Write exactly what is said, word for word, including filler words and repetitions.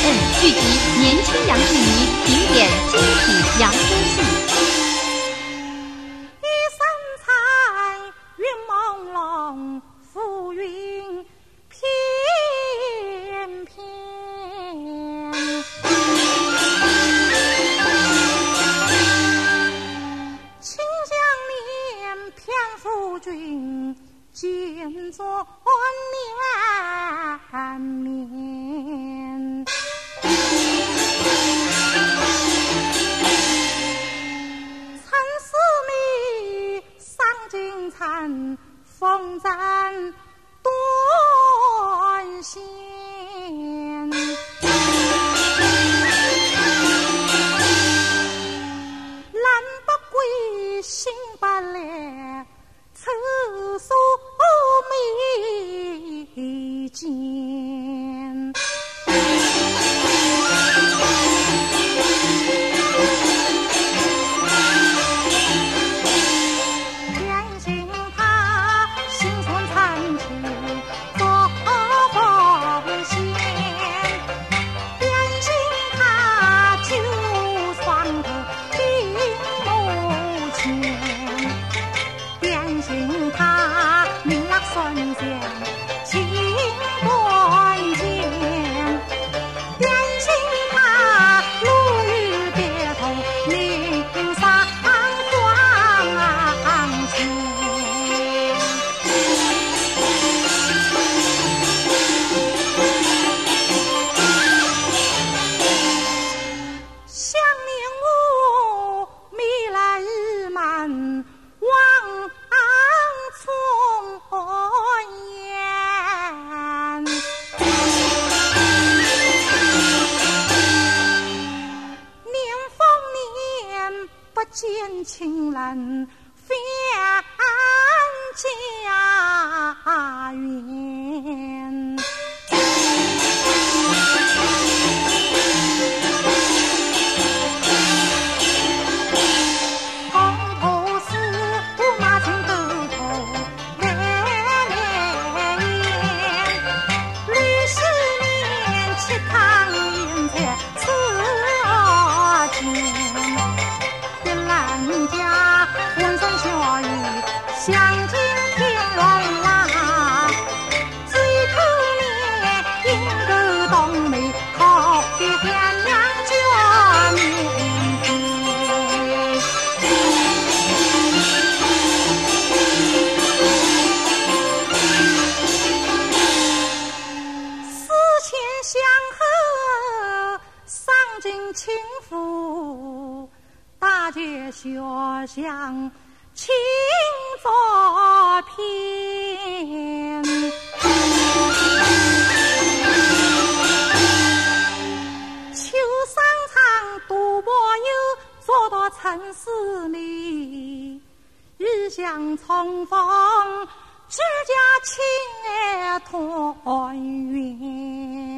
嗯，聚集年轻洋剧迷，经典精品洋歌戏。 一身彩云朦胧，浮云翩翩。清香莲偏夫君，见作年面。陈思密上京餐，风簪断线。兰不归，心不烈，此所未见。偏心他心存残情，作风险。偏心他旧床头病母前。偏心他名落孙贤，情断剑。偏心他路遇别头，命丧黄泉。想念我迷来日漫，望从言。年丰年不见情人，返家园。公婆死，马前兜头来来言。吕十年吃汤圆菜吃见。别兰家浑身血雨，相见天乱啦。最可怜阴沟冬梅，靠别天娘救命天。思前想后，上京请父，大街小巷情作偏。秋商场赌博友，做到陈思密。日相重逢，只家情爱团圆。